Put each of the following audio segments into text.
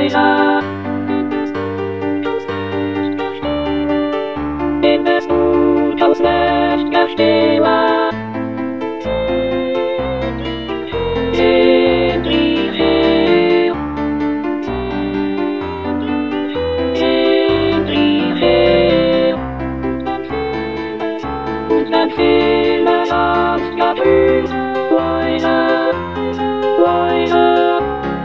weiter. In des Unters mächtiger Stille sind wir her. Sind wir her. Und dann viele sanft gefühlt weiter, weiter.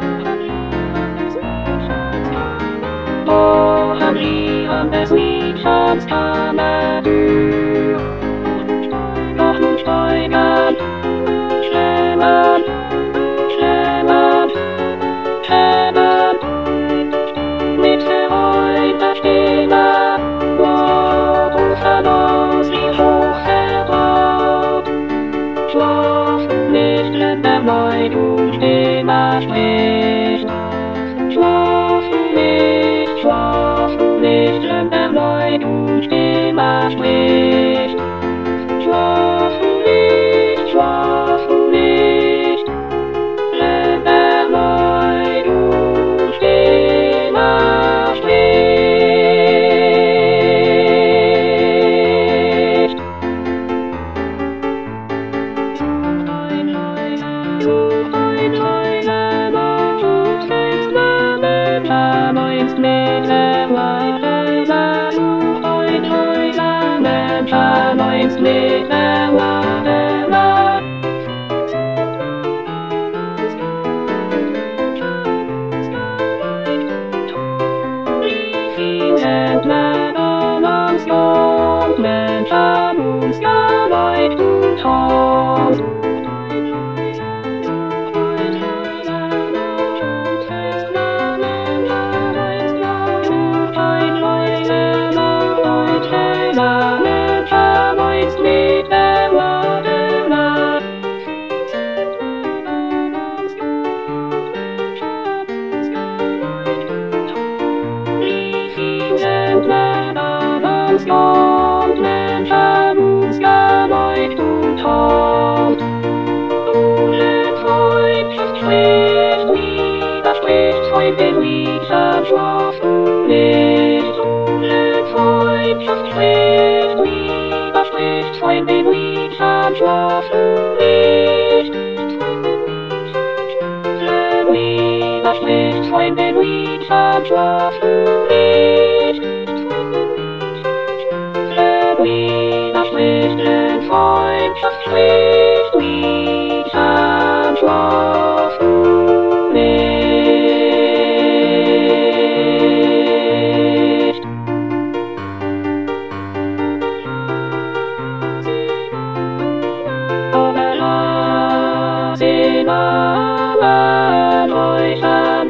Woran wir an des Liedchens Kammertür noch nun steigern, schlemmen, schlemmen, schlemmen, mit verreiter Stimme, Wort und Verlust wie hoch vertraut. Schlaf nicht, wenn der Neidung Stimme spricht. Schlaf nicht, wenn der Neidung Stimme spricht. Schlaf nicht, wenn der Neidung Stimme spricht. Ein Leine, du trägst Namen, vermeinst mit der Leine, du ein Leine, vermeinst mit der Leine. And man amongst young men, uns gleich du tauchst. Young Menschen uns gleich du tauchst. Ohne Freundschaft spricht, widerspricht Freund den Liedern, schlaf du nicht. Ohne Freundschaft spricht, widerspricht Freund den Liedern, schlaf du nicht. Widerspricht Freund den Liedern, schlaf du nicht. Widerspricht, wenn Freundschaft spricht, Liedern, schlaf du nicht. Aber lass ihn allen leuchten,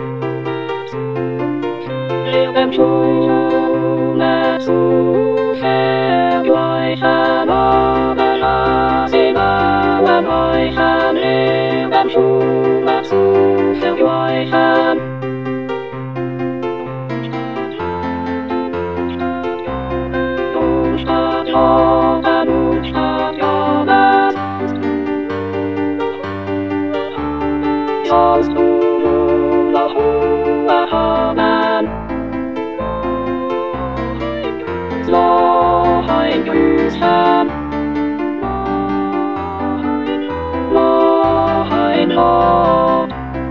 ihrem Schule zu vergleichen, aber lass ihn allen leuchten, ihrem Schule zu vergleichen. Und statt Jordan, und statt Jordan, sollst du nun noch Ruhe haben. Noch ein Grüßchen, noch ein Lob.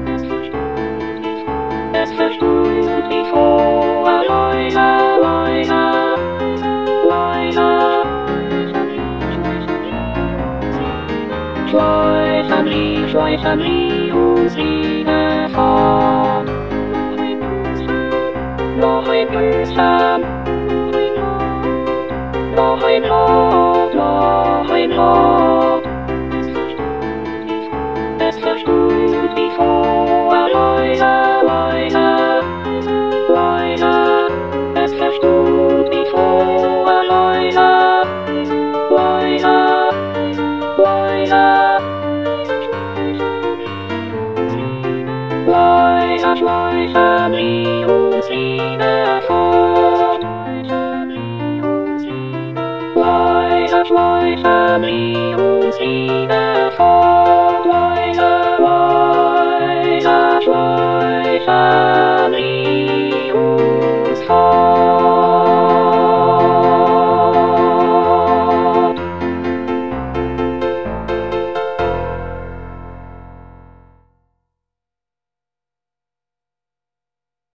Es verstut die frohe Leute, Leute, Leute. Schleichen wie uns wieder fort. Noch ein Grüßchen, noch ein Lob, noch ein Lob. Es verstut die frohe Leute, Leute, Leute. Es verstut die frohe Leute, Leute, Leute. Schleichen wie uns wieder fort. Schleichen wie uns wieder fort. Weiter, weiter, schleichen.